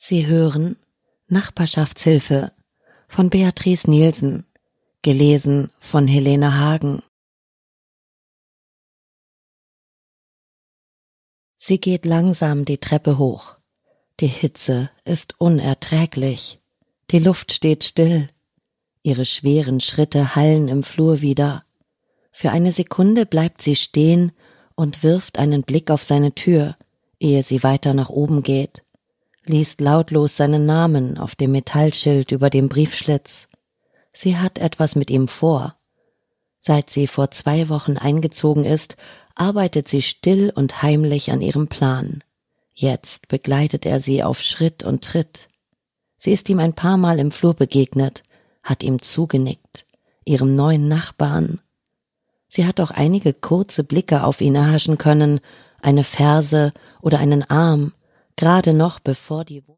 Sie hören Nachbarschaftshilfe von Beatrice Nielsen, gelesen von Helene Hagen. Sie geht langsam die Treppe hoch. Die Hitze ist unerträglich. Die Luft steht still. Ihre schweren Schritte hallen im Flur wider. Für eine Sekunde bleibt sie stehen und wirft einen Blick auf seine Tür, ehe sie weiter nach oben geht, liest lautlos seinen Namen auf dem Metallschild über dem Briefschlitz. Sie hat etwas mit ihm vor. Seit sie vor 2 Wochen eingezogen ist, arbeitet sie still und heimlich an ihrem Plan. Jetzt begleitet er sie auf Schritt und Tritt. Sie ist ihm ein paar Mal im Flur begegnet, hat ihm zugenickt, ihrem neuen Nachbarn. Sie hat auch einige kurze Blicke auf ihn erhaschen können, eine Ferse oder einen Arm, gerade noch bevor die